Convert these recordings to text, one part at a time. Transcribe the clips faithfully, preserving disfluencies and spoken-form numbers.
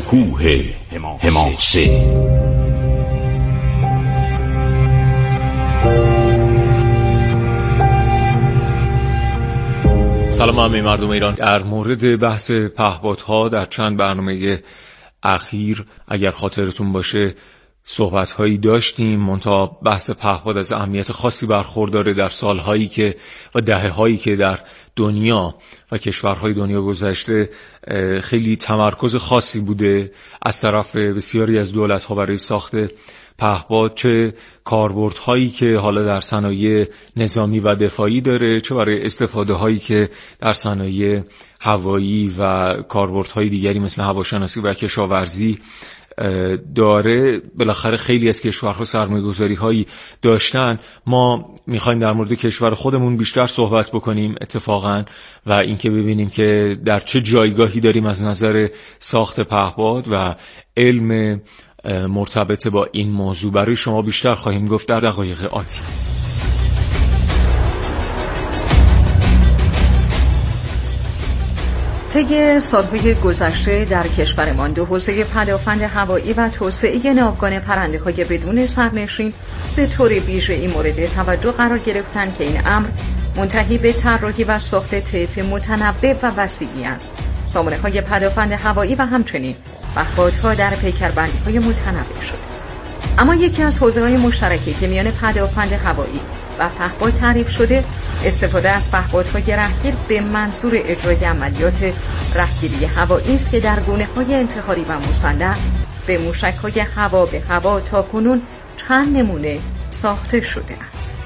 کوه حماسه. سلام همه مردم ایران. در مورد بحث پهپادها در چند برنامه اخیر اگر خاطرتون باشه صحبت‌هایی داشتیم، منتها بحث پهپاد از اهمیت خاصی برخورداره در سال‌هایی که و دهه‌هایی که در دنیا و کشورهای دنیا گذشته خیلی تمرکز خاصی بوده از طرف بسیاری از دولت‌ها برای ساخت پهپاد، چه کاربردهایی که حالا در صنایع نظامی و دفاعی داره، چه برای استفاده‌هایی که در صنایع هوایی و کاربردهای دیگری مثل هواشناسی و کشاورزی داره. بالاخره خیلی از کشورها سرمایه‌گذاری هایی داشتن. ما میخوایم در مورد کشور خودمون بیشتر صحبت بکنیم اتفاقا و اینکه ببینیم که در چه جایگاهی داریم از نظر ساخت پهپاد و علم مرتبط با این موضوع. برای شما بیشتر خواهیم گفت در دقایق آتی. طی سالهای گذشته در کشورمان دو حوزه پدافند هوایی و توسعه ناوگان پرنده‌های بدون سرنشین به طور ویژه‌ای مورد توجه قرار گرفتند که این امر منتهی به طراحی و ساخت طیف متنوع و وسیعی است. سامانه‌های پدافند هوایی و همچنین پهپادها در پیکربندی‌های متنوع شد. اما یکی از حوزه‌های مشترکی که میان پدافند هوایی و پهپاد تعریف شده استفاده از پهپادهای رهگیر به منظور اجرای عملیات رهگیری هوایی است که در گونه‌های انتحاری و مسلح به موشک‌های هوا به هوا تاکنون چند نمونه ساخته شده است.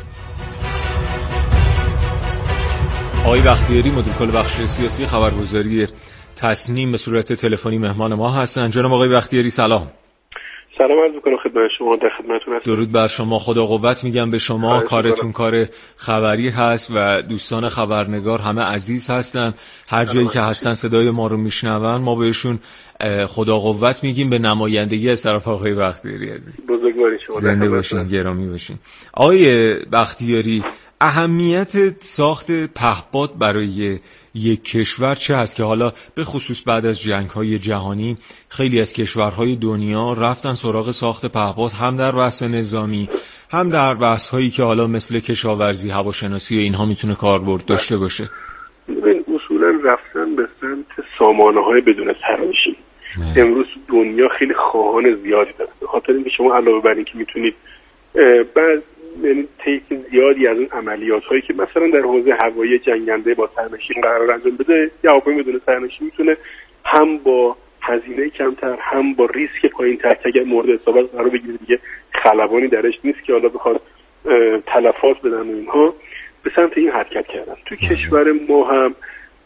آقای بختیاری مدیر کل بخش سیاسی خبرگزاری تصنیم به صورت تلفنی مهمان ما هستند. جناب آقای بختیاری سلام. سلام عرض می‌کنم خدمت شما، در خدمتتون هستم. درود بر شما، خدا قوت میگم به شما. کارتون کار خبری هست و دوستان خبرنگار همه عزیز هستن. هر جایی که هستن صدای ما رو میشنون، ما بهشون خدا قوت میگیم به نمایندگی از طرف آقای بختیاری عزیز. بزرگواری شما، زنده باشین، گرامی باشین. آقای بختیاری، اهمیت ساخت پهپاد برای یک کشور چه هست که حالا به خصوص بعد از جنگ‌های جهانی خیلی از کشورهای دنیا رفتن سراغ ساخت پهپاد، هم در بحث نظامی هم در بحث‌هایی که حالا مثل کشاورزی، هواشناسی و اینها میتونه کاربرد داشته باشه؟ ببین اصولا رفتن به سمت سامانه‌های بدون سرنشین. امروز دنیا خیلی خواهان زیادی داره، به خاطر اینکه شما علاوه بر اینکه میتونید بعد یعنی طیف زیادی از اون عملیات هایی که مثلا در حوزه هوایی جنگنده با سرنشین قرار انجام بده، یا هواپیما بدون سرنشین میتونه هم با هزینه کمتر هم با ریسک پایین‌تر که اگر مورد اصابت قرار بگیره دیگه خلبانی درش نیست که حالا بخواد تلفات بدن و اینها، به سمت این حرکت کردن. تو کشور ما هم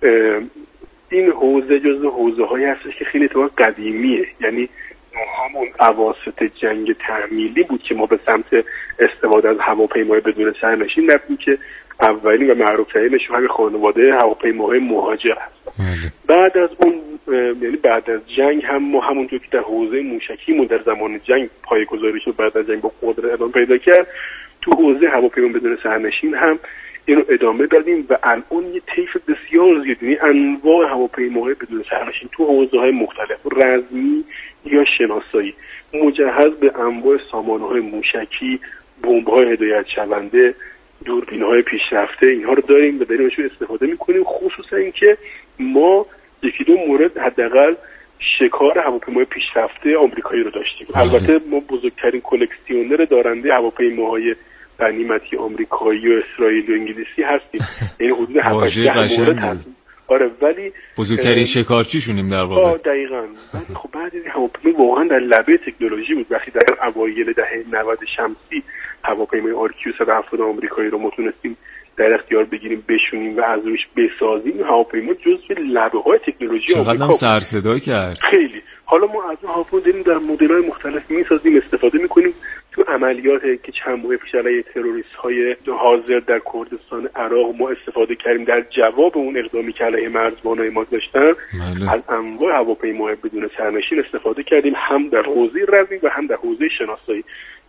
این حوزه جزو حوزه هایی هستش که خیلی اتفاق قدیمیه، یعنی همون اواسط جنگ تحمیلی بود که ما به سمت استفاده از هواپیمای بدون سرنشین رفتیم که اولین و معروف‌ترینش همین خانواده هواپیماهای مهاجر هست. بعد از اون یعنی بعد از جنگ هم ما همونطور که در حوزه موشکیمون در زمان جنگ پایه‌گذاری شد، بعد از جنگ با قدرت ادامه پیدا کرد، تو حوزه هواپیما بدون سرنشین هم اینو ادامه دادیم و الان یه طیف بسیار زیاد، یعنی انواع هواپیماهای بدون سرنشین تو حوزه‌های مختلف، رزمی یا شناسایی، مجهز به انواع سامانه‌های موشکی، بمب‌های هدایت شونده، دوربین‌های پیشرفته، اینها رو داریم و داریم ازشون استفاده می‌کنیم. خصوصا اینکه ما یکی دو مورد حداقل شکار هواپیمای پیشرفته آمریکایی رو داشتیم. البته ما بزرگترین کلکسیونر دارنده هواپیماهای غنیمتی آمریکایی و اسرائیلی و انگلیسی هستیم، یعنی حدود هفت مورد هستیم. آره، ولی بزرگترین شکارچیشونیم در واقع. دقیقاً. خب بعد این هواپیما واقعا در لبه تکنولوژی بود. وقتی در اوایل دهه نود شمسی هواپیمای آر کیو صد و هفتاد آمریکایی رو ما تونستیم در اختیار بگیریم، بشونیم و از روش بسازیم، هواپیما جزو لبه‌های تکنولوژی آمریکا چقدر هم سر صدا کرد. خیلی. حالا ما از اون هواپیما داریم در مدل‌های مختلف می‌سازیم، استفاده می‌کنیم. تو عملیاتی که چند ماه پیش علیه تروریست‌های حاضر در کردستان عراق ما استفاده کردیم، در جواب اون اقدامی که علیه مرزبانای ما داشتن، از انواع هواپیماهای بدون سرنشین استفاده کردیم، هم در حوزه رزمی و هم در حوزه شناسایی.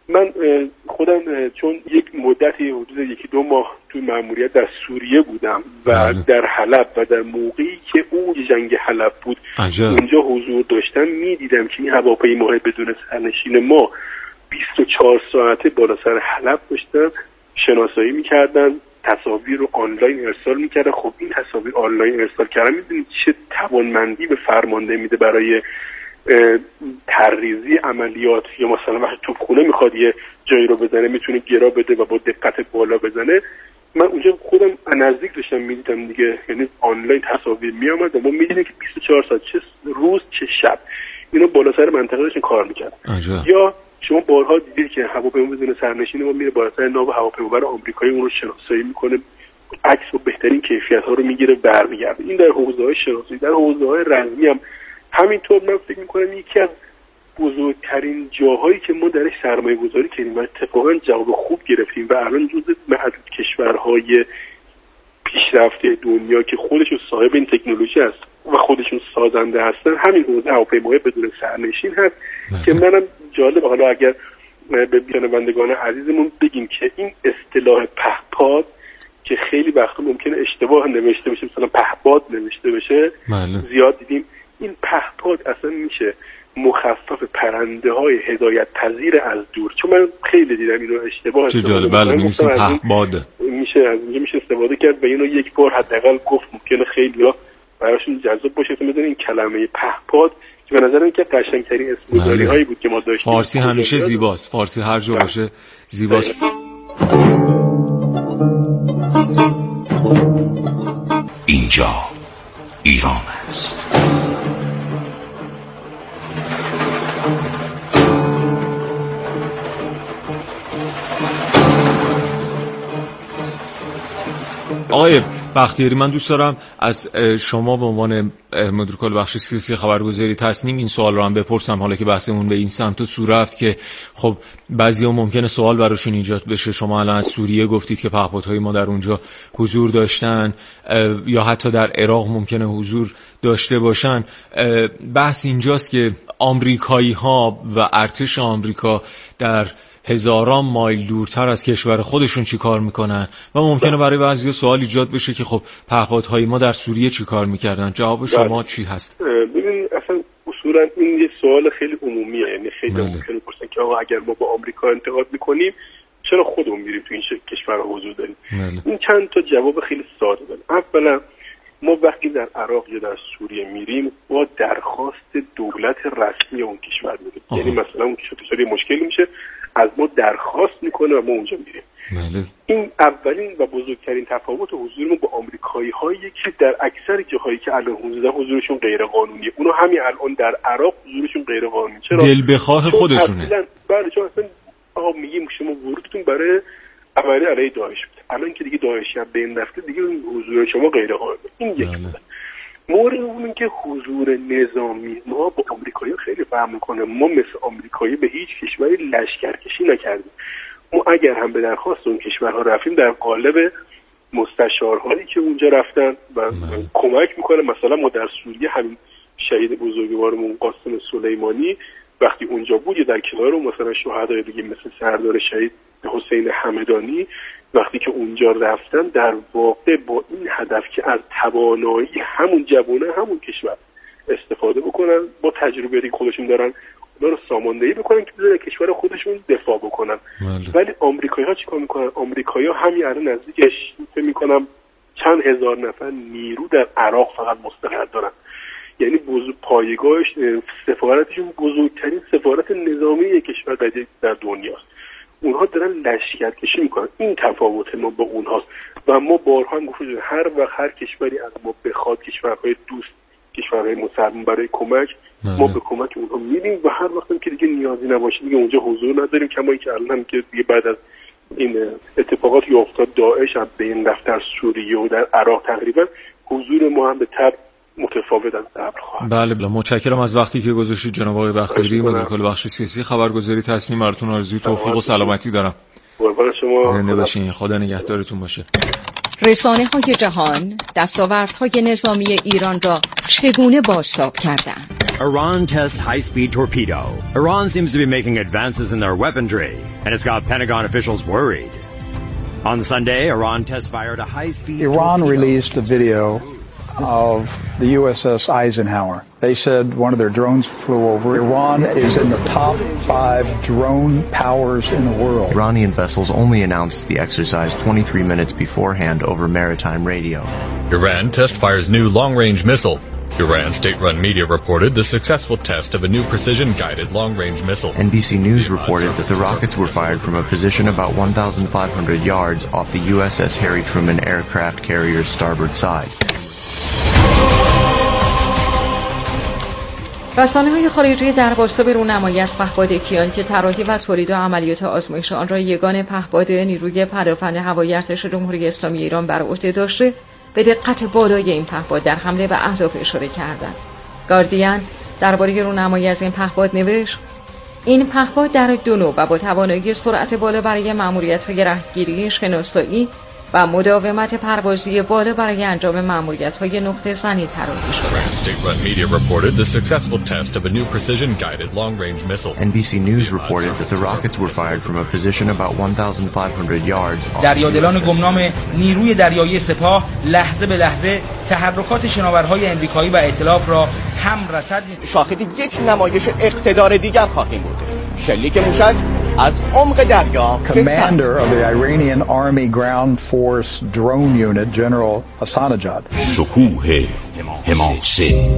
من خودم چون یک مدتی حدود یکی دو ماه توی مأموریت در سوریه بودم و بله. در حلب و در موقعی که اون جنگ حلب بود عجب. اونجا حضور داشتم میدیدم که این هواپیماهای بدون سرنشین ما بیست و چهار ساعته بالا سر حلب داشتن شناسایی میکردن، تصاویر رو آنلاین ارسال میکردن. خب این تصاویر آنلاین ارسال کردن میدونید چه توانمندی به فرمانده میده برای تریزی عملیات، یا مثلا وقتی توپخونه میخواد یه جایی رو بزنه میتونه گرا بده و با دقت بالا بزنه. من اونجا خودم نزدیک داشتم میدیدم دیگه، یعنی آنلاین تصاویر میامد و ما میدیدیم که بیست و چهار ساعت چه روز چه شب اینا بالا سر منطقه داشتن کار میکرد. یا شما بارها دیدید که هواپیما بدون سرنشین ما میره بالا سر ناو هواپیمابر آمریکایی اون رو شناسایی میکنه، عکس و بهترین کیفیت ها رو میگیره برمیگرده. این در حوزه‌های شناسایی. در حوزه‌های رزمی هم همینطور. من فکر میکنم یکی از بزرگترین جاهایی که ما درش سرمایه گذاری کردیم و اتفاقا جواب خوب گرفتیم و الان جزو معدود کشورهای پیشرفته دنیا که خودشون صاحب این تکنولوژی هست و خودشون سازنده هستن، همین حوزه هواپیماهای بدون سرنشین هست مهم. که منم جالب حالا اگر به شنوندگان عزیزمون بگیم که این اصطلاح پهپاد که خیلی وقتا ممکنه اشتباه نوشته بشه، مثلا پهپاد نوشته بشه مهم. زیاد دیدیم. این پهپاد اصلا میشه مخفف پرنده های هدایت پذیر از دور، چون من خیلی دیدم اینو اشتباه چه جالب. بله میشه پهپاد میشه از اینجا میشه استفاده کرد و اینو یک بار حداقل گفت ممکنه خیلی‌ها براشون جذاب باشه که بدون این کلمه پهپاد که به نظر من که قشنگترین اسم گذاری هایی بود که ما داشتیم. فارسی همیشه زیباست، فارسی هر جا باشه زیباست. اینجا ایران است. آقای بختیاری، من دوست دارم از شما به عنوان مدیر کل بخش سیاسی خبرگزاری تصنیم این سوال رو هم بپرسم، حالا که بحثمون به این سمت و سو رفت که خب بعضیا ممکنه سوال براشون ایجاد بشه. شما الان از سوریه گفتید که پهپادهای ما در اونجا حضور داشتن یا حتی در عراق ممکنه حضور داشته باشن. بحث اینجاست که آمریکایی‌ها و ارتش آمریکا در هزاران مایل دورتر از کشور خودشون چی کار میکنن و ممکنه برای بعضیا سوال ایجاد بشه که خب پهپادهای ما در سوریه چی کار میکردن. جواب شما چی هست؟ ببینید اصلا اصولا این یه سوال خیلی عمومیه، یعنی خیلی ممکنه بپرسن که آقا اگر ما با آمریکا انتقاد میکنیم چرا خودمون میریم تو این کشور حضور داریم؟ بله. این چند تا جواب خیلی ساده داره. اولا ما وقتی در عراق یا در سوریه میریم با درخواست دولت رسمی اون کشور میریم، یعنی مثلا اون کشور مشکلی میشه از ما درخواست میکنه و ما اونجا میریم. بله. این اولین و بزرگترین تفاوت حضور ما با آمریکایی هایی که در اکثر جاهایی که الان حضور حضورشون غیر قانونیه. اونا همین الان در عراق حضورشون غیر قانونی. چرا؟ دل بخواه خودشونه. بله، چون اصلا آقا میگیم شما ورودتون برای عملی علیه داعش بود. الان که دیگه داعشی هم بین رفته دیگه حضور شما غیر قانونی. این یک بله. مورد اون که حضور نظامی ما با آمریکایی خیلی فرق میکنه. ما مثل آمریکایی به هیچ کشوری لشکرکشی نکردیم. ما اگر هم به درخواست اون کشورها رفتیم در قالب مستشارهایی که اونجا رفتن و کمک میکنه. مثلا ما در سوریه همین شهید بزرگوارمون قاسم سلیمانی وقتی اونجا بود یا در کنار مثلا شهدای دیگه مثل سردار شهید حسین همدانی وقتی که اونجا رفتن در واقع با این هدف که از توانایی همون جوانه همون کشور استفاده بکنن، با تجربه‌ای که خودشون دارن اونا رو ساماندهی بکنن که بذارن کشور خودشون دفاع بکنن. ماله. ولی آمریکایی‌ها چیکار میکنن؟ آمریکایی‌ها همین الان نزدیکش فکر می‌کنم چند هزار نفر نیرو در عراق فقط مستقر دارن. یعنی بزرگ پایگاهش سفارتشون بزرگترین سفارت نظامی کشور در دنیاست. اونها دارن لشکرکشی میکنن. این تفاوت ما با اونهاست و ما بارها هم گفتیم هر وقت هر کشوری از ما بخواد، کشورهای دوست، کشورهای مسلمان برای کمک ماله. ما به کمک اونها میریم و هر وقت هم که دیگه نیازی نباشه دیگه اونجا حضور نداریم. کما اینکه الان هم که دیگه بعد از این اتفاقاتی افتاد داعش هم به این رفت در سوریه و در عراق تقریبا حضور ما هم به تبع متفاوت از قبل خواهد. بله بله، متشکرم از وقتی که گذاشتید جناب آقای بختیاری، مدیر کل بخش سیاسی خبرگزاری تصنیم. براتون آرزوی توفیق و سلامتی دارم. قربان شما. زنده باشین. خدا نگهدارتون باشه. رسانه‌های جهان دستاوردهای نظامی ایران را چگونه بازتاب کردند؟ Iran tests high-speed torpedo. Iran seems to be making advances in their weaponry, and it's got Pentagon officials worried. On Sunday, Iran test fired a high-speed Iran torpedo. released a video of the U S S Eisenhower. They said one of their drones flew over. Iran is in the top five drone powers in the world. Iranian vessels only announced the exercise twenty-three minutes beforehand over maritime radio. Iran test fires new long-range missile. Iran state-run media reported the successful test of a new precision-guided long-range missile. N B C News reported that the rockets were fired from a position about one thousand five hundred yards off the U S S Harry Truman aircraft carrier's starboard side. رسانه‌های خارجی در واسطه رونمایی از پهپاد کیان که طراحی و تولید و عملیات آزمایش آن را یگان پهپاد نیروی پدافند هوایی ارتش جمهوری اسلامی ایران بر عهده داشته، به دقت بالای این پهپاد در حمله به اهداف اشاره کردند. گاردین درباره رونمایی از این پهپاد نوشت: این پهپاد در دو نوع و با توانایی سرعت بالا برای مأموریت‌های راهگیری، شناسایی و مداومت پروازی بالا برای انجام مأموریت‌های نقطه زنی طراحی شده. State-run media reported the successful test of a new precision-guided long-range missile. N B C News reported that the rockets were fired from a position about one thousand five hundred yards. دریادلان گمنام نیروی دریایی سپاه لحظه به لحظه تحرکات شناورهای امریکایی و ائتلاف را هم رصد. شاهد یک نمایش اقتدار دیگر خواهیم بود. شلیک موشک از عمق دریا. Commander of the Iranian Army Ground Force Drone Unit, General Ahsanejad. شکوه حماسه.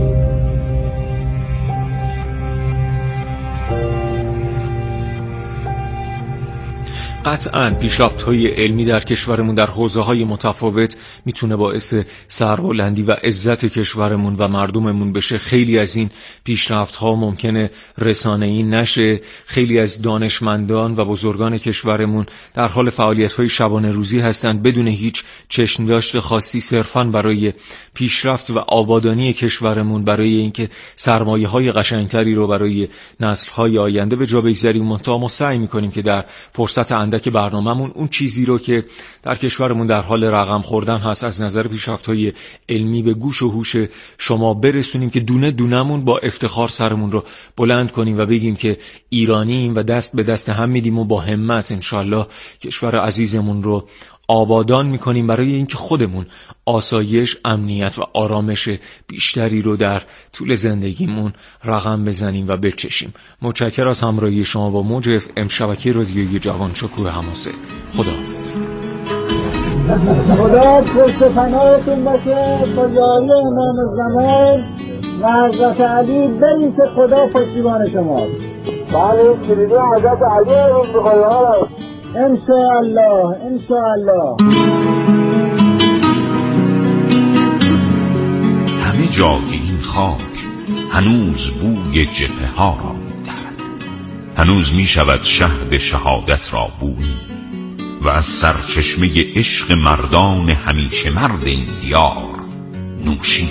قطعاً پیشرفت‌های علمی در کشورمون در حوزه‌های متفاوت میتونه باعث سربلندی و عزت کشورمون و مردممون بشه. خیلی از این پیشرفت‌ها ممکنه رسانه‌ای نشه. خیلی از دانشمندان و بزرگان کشورمون در حال فعالیت‌های شبانه روزی هستند بدون هیچ چشم داشته خاصی، صرفاً برای پیشرفت و آبادانی کشورمون، برای اینکه سرمایه‌های قشنگتری رو برای نسل‌های آینده به جا بگذاریم. منتها ما سعی می‌کنیم که در فرصت که برنامه‌مون اون چیزی رو که در کشورمون در حال رقم خوردن هست از نظر پیشرفت‌های علمی به گوش و هوش شما برسونیم که دونه دونمون با افتخار سرمون رو بلند کنیم و بگیم که ایرانیم و دست به دست هم میدیم و با همت انشالله کشور عزیزمون رو آبادان میکنیم برای اینکه خودمون آسایش، امنیت و آرامش بیشتری رو در طول زندگیمون رقم بزنیم و بچشیم. متشکرم از همراهی شما با موج اف ام شبکه رادیویی جوان شکوه حماسه. خداحافظ. خدا پشت پناهتون باشه با یاری امام زمان و حضرت علی. بریم که خدا پشتیبان شماست. بله کلیدی حضرت علی رو بخواهی انشاءالله انشاءالله. همه جای این خاک هنوز بوی جبهه ها را می‌دهد. هنوز می شود شهد شهادت را بویی و از سرچشمه عشق مردان همیشه مرد این دیار نوشی.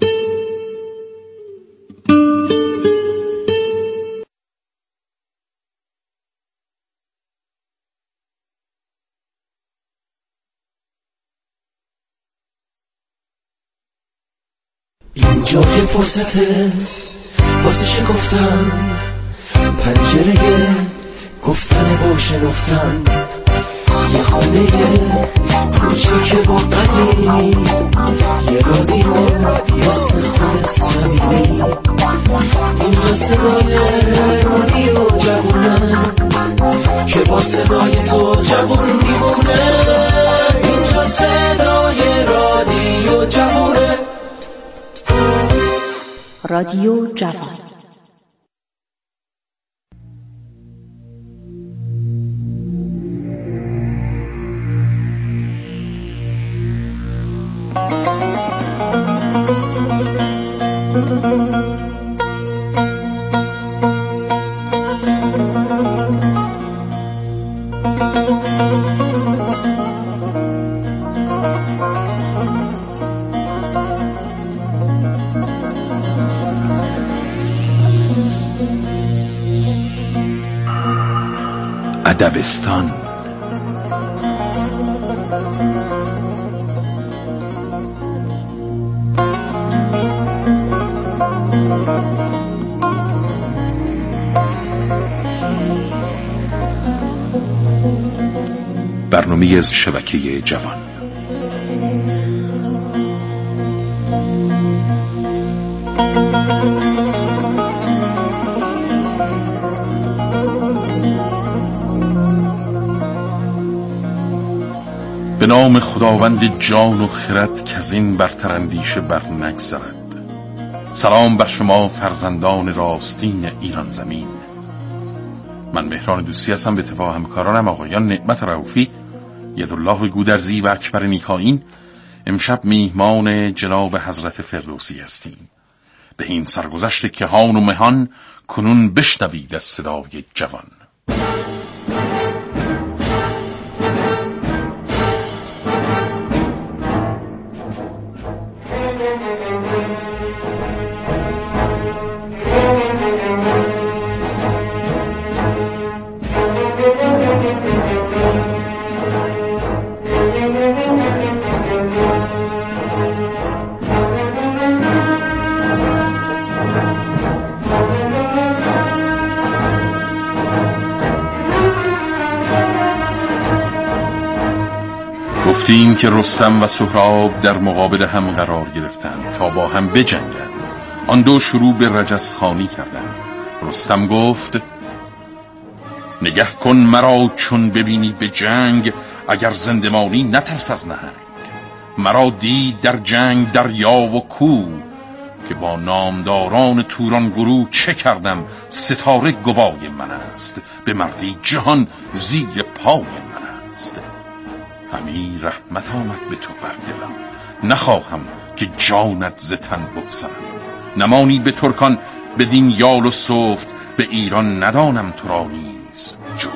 اینجا یه فرصته واسه شکفتن پنجره گفتن و شنفتن. یه خونه کوچیک و قدیمی، یه رادیو اسم خودت صمیمی. اینجا صدای رادیو جوونه که با صدای تو جوون میمونه. اینجا صدای رادیو جوونه. رادیو جوان. ادبستان. برنامه از شبکه جوان. به نام خداوند جان و خرد که از این برتر اندیشه بر نگذرد. سلام بر شما فرزندان راستین ایران زمین. من مهران دوستی هستم، به اتفاق همکارانم آقایان نعمت رؤوفی، یدالله گودرزی و اکبر نیکاین. امشب میهمان جناب حضرت فردوسی هستیم. به این سرگذشت کهان و مهان کنون بشنوید از صدای جوان. گفتیم که رستم و سهراب در مقابل هم قرار گرفتند تا با هم بجنگند. آن دو شروع به رجزخوانی کردند. رستم گفت: نگه کن مرا چون ببینی به جنگ، اگر زندمانی نترس از نهنگ. مرا دید در جنگ دریا و کوه، که با نامداران توران گروه چه کردم ستاره گوای من است. به مردی جهان زیر پای من است. همی رحمت آمد به تو بر دلم، نخواهم که جانت ز تن بگذرم. نمانی به ترکان بدین یال و سفت، به ایران ندانم تو را نیز جفت.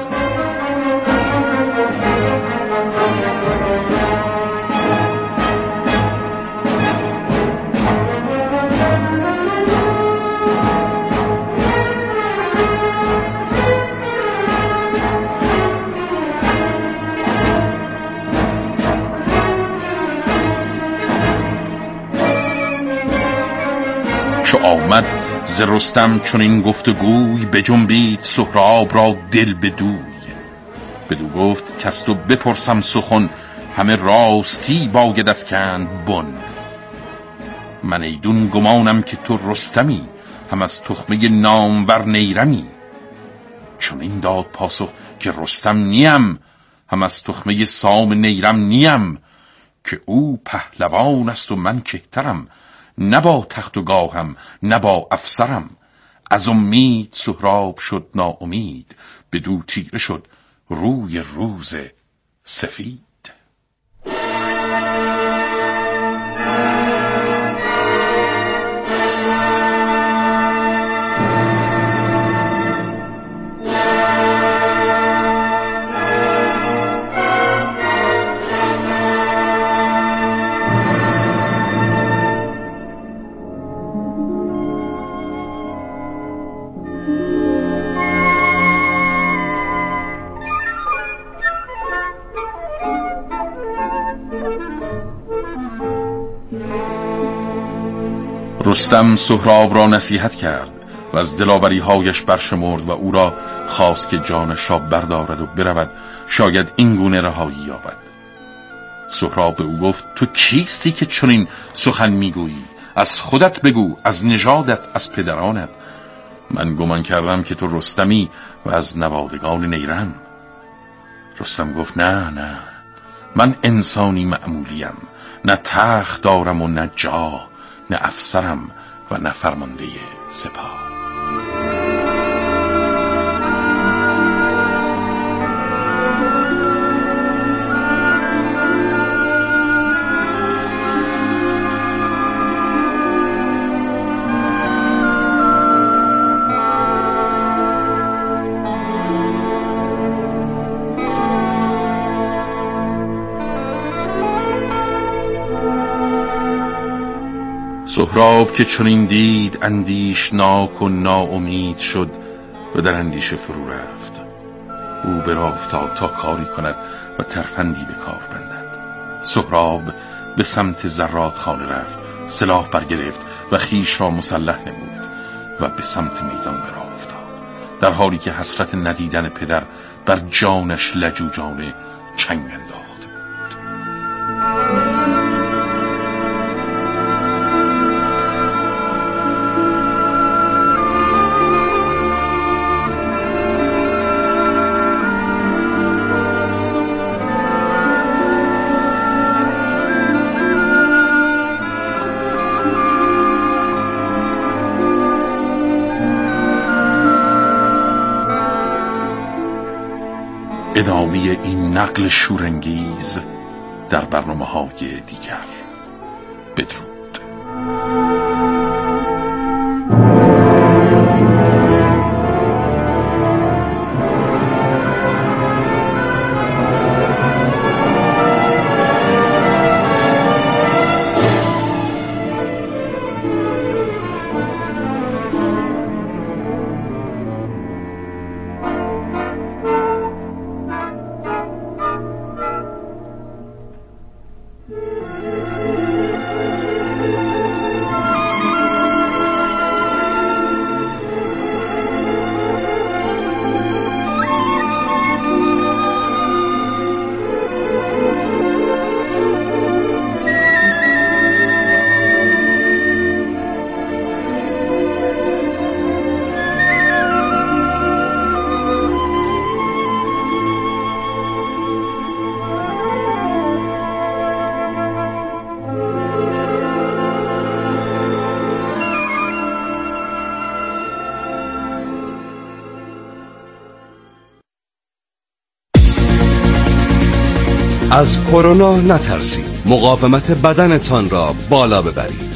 چو آمد ز رستم چون این گفتگوی، بجنبید سهراب را دل بدوی. بدو گفت کز تو بپرسم سخن، همه راستی باید افکند بن. من ایدون گمانم که تو رستمی، هم از تخمه نامور نیرمی. چون این داد پاسخ که رستم نیم، هم از تخمه سام نیرم نیم. که او پهلوان است و من کهترم، نه با تخت و گاهم نه با افسرم. از امید سهراب شد ناامید، بدو تیره شد روی روز سفید. رستم سهراب را نصیحت کرد و از دلاوری هایش برشمرد و او را خواست که جانش را بردارد و برود، شاید این گونه رهایی یابد. سهراب به او گفت: تو کیستی که چنین سخن میگویی؟ از خودت بگو، از نژادت، از پدرانت. من گمان کردم که تو رستمی و از نوادگان نیرم. رستم گفت: نه نه، من انسانی معمولیم، نه تخت دارم و نه جاه، نه افسرم و نه فرمانده سپاه. سهراب که چنین دید اندیشناک و ناامید شد و در اندیشه فرو رفت. او به راه افتاد تا کاری کند و ترفندی به کار بندد. سهراب به سمت زراد خانه رفت، سلاح برگرفت و خیش را مسلح نمود و به سمت میدان به راه افتاد، در حالی که حسرت ندیدن پدر بر جانش لجوجانه چنگ انداخته بود. ادامه این نقل شورانگیز در برنامه‌های دیگر. بدرود. از کرونا نترسید. مقاومت بدنتان را بالا ببرید.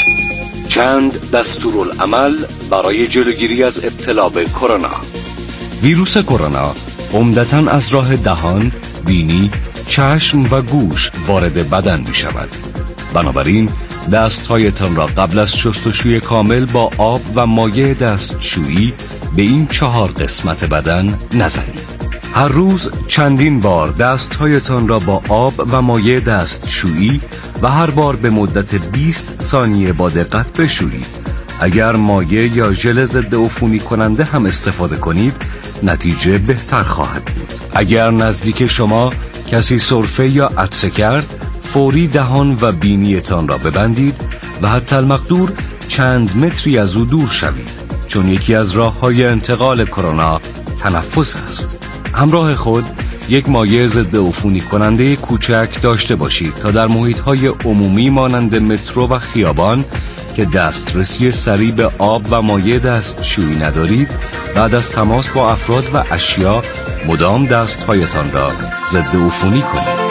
چند دستورالعمل برای جلوگیری از ابتلا به کرونا. ویروس کرونا عمدتاً از راه دهان، بینی، چشم و گوش وارد بدن می شود. بنابراین دستهایتان را قبل از شستشوی کامل با آب و مایع دستشویی به این چهار قسمت بدن نزنید. هر روز چندین بار دستهایتان را با آب و مایع دستشویی و هر بار به مدت بیست ثانیه با دقت بشویید. اگر مایع یا ژل ضد عفونی کننده هم استفاده کنید، نتیجه بهتر خواهد بود. اگر نزدیک شما کسی سرفه یا عطسه کرد، فوری دهان و بینیتان را ببندید و حتی المقدور چند متری از او دور شوید، چون یکی از راه‌های انتقال کرونا تنفس است. همراه خود یک مایع ضد عفونی کننده کوچک داشته باشید تا در محیط‌های عمومی مانند مترو و خیابان که دسترسی سریع به آب و مایع دستشویی ندارید، بعد از تماس با افراد و اشیا مدام دستهایتان را ضد عفونی کنید.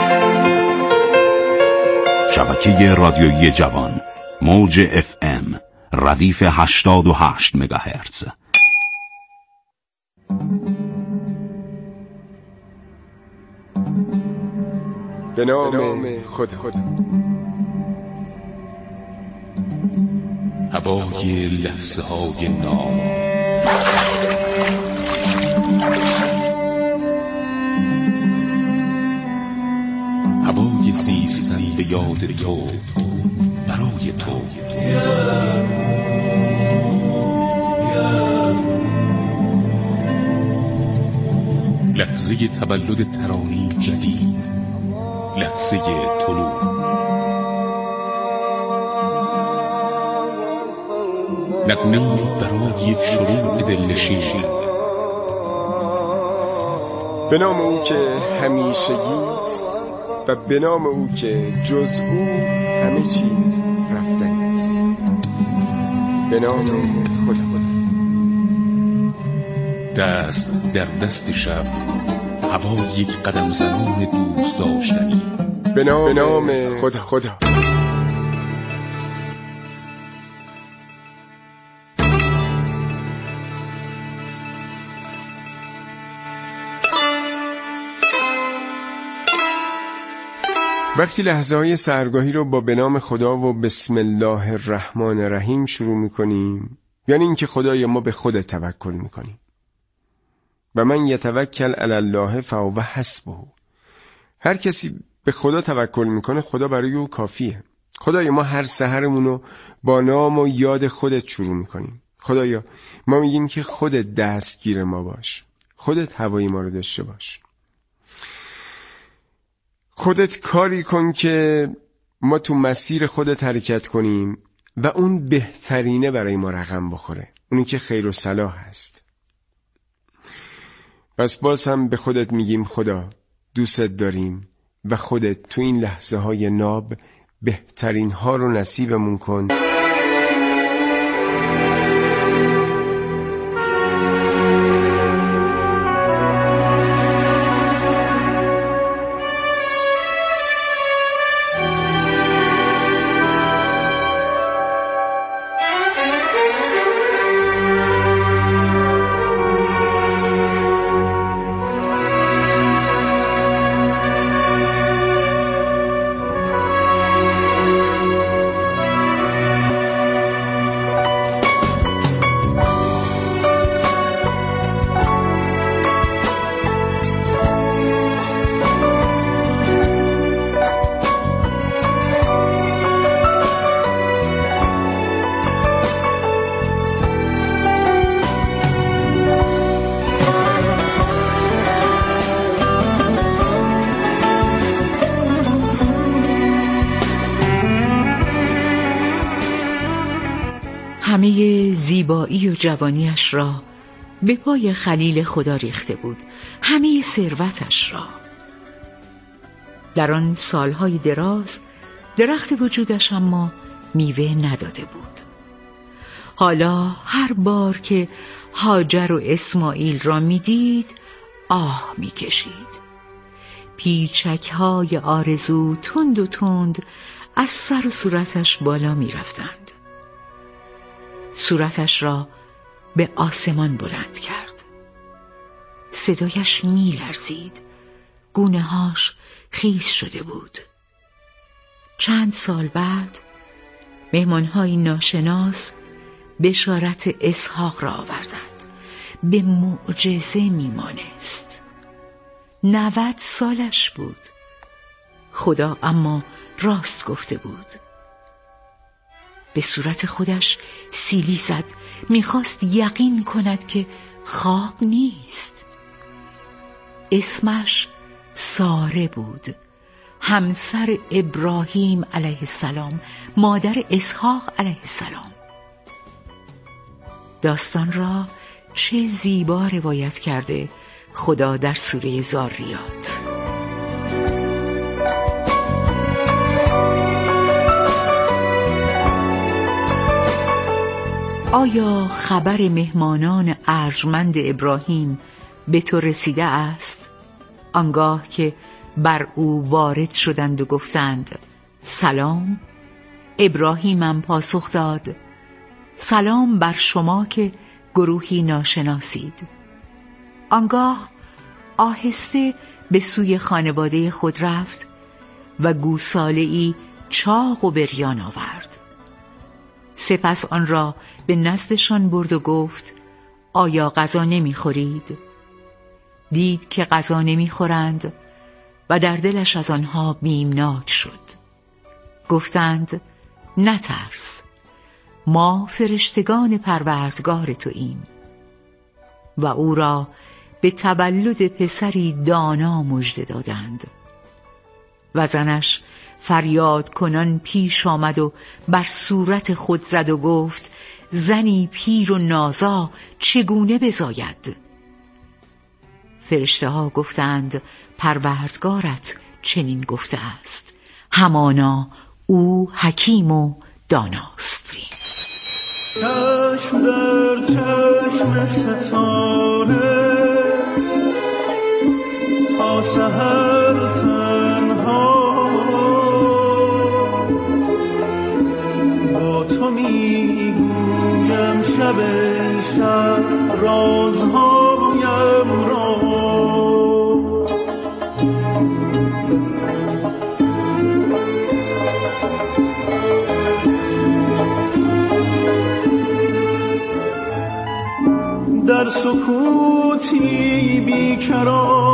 شبکه رادیویی جوان، موج اف ام، ردیف هشتاد و هشت مگاهرتز. به نام خود خود هوای لحظه های نام، هوای زیستن به یاد تو، برای تو. لحظه تولد ترانه‌ای جدید، لحظه طلوع، نغمه‌ای برای شروع دلنشین. به نام او که همیشگی است و به نام او که جز او همه چیز رفتنی است. به نام خدا خدا. دست در دست شب، هوای یک قدم زنان دوست داشتنی. به نام خدا خدا. وقتی لحظه های سحرگاهی رو با به نام خدا و بسم الله الرحمن الرحیم شروع میکنیم، یعنی اینکه خدای ما به خود توکل میکنیم. و من یتوکل علی الله فهو حسبه. هر کسی به خدا توکل میکنه، خدا برای او کافیه. خدایا ما هر سحرمون رو با نام و یاد خودت شروع میکنیم. خدایا ما میگیم که خودت دستگیر ما باش، خودت هوای ما رو داشته باش. خودت کاری کن که ما تو مسیر خودت حرکت کنیم و اون بهترینه برای ما رقم بخوره، اونی که خیر و صلاح هست. پس باز هم به خودت میگیم خدا دوستت داریم و خودت تو این لحظه های ناب بهترین ها رو نصیبمون کن. همه زیبایی و جوانیش را به پای خلیل خدا ریخته بود، همه ثروتش را. در آن سالهای دراز درخت وجودش اما میوه نداده بود. حالا هر بار که هاجر و اسماعیل را میدید آه میکشید. پیچک‌های آرزو تند و تند از سر و صورتش بالا میرفتند. صورتش را به آسمان بلند کرد. صدایش می لرزید. گونه هاش خیس شده بود. چند سال بعد مهمانهای ناشناس بشارت اسحاق را آوردند. به معجزه می مانست. نود سالش بود. خدا اما راست گفته بود. به صورت خودش سیلی زد، میخواست یقین کند که خواب نیست. اسمش ساره بود، همسر ابراهیم علیه السلام، مادر اسحاق علیه السلام. داستان را چه زیبا روایت کرده خدا در سوره ذاریات. آیا خبر مهمانان ارجمند ابراهیم به تو رسیده است؟ آنگاه که بر او وارد شدند و گفتند سلام، ابراهیمم پاسخ داد سلام بر شما که گروهی ناشناسید. آنگاه آهسته به سوی خانواده خود رفت و گوساله‌ای چاق و بریان آورد. سپس آن را به نزدشان برد و گفت آیا غذا نمیخورید؟ دید که غذا نمیخورند و در دلش از آنها بیمناک شد. گفتند نترس، ما فرشتگان پروردگار توییم. و او را به تولد پسری دانا مژده دادند. و زنش فریاد کنان پیش آمد و بر صورت خود زد و گفت زنی پیر و نازا چگونه بزاید؟ فرشته ها گفتند پروردگارت چنین گفته است، همانا او حکیم و داناست. چشم در چشم ستاره تا سحر تنها با تو میگویم شب شب رازهایم را. در سکوتی بیکران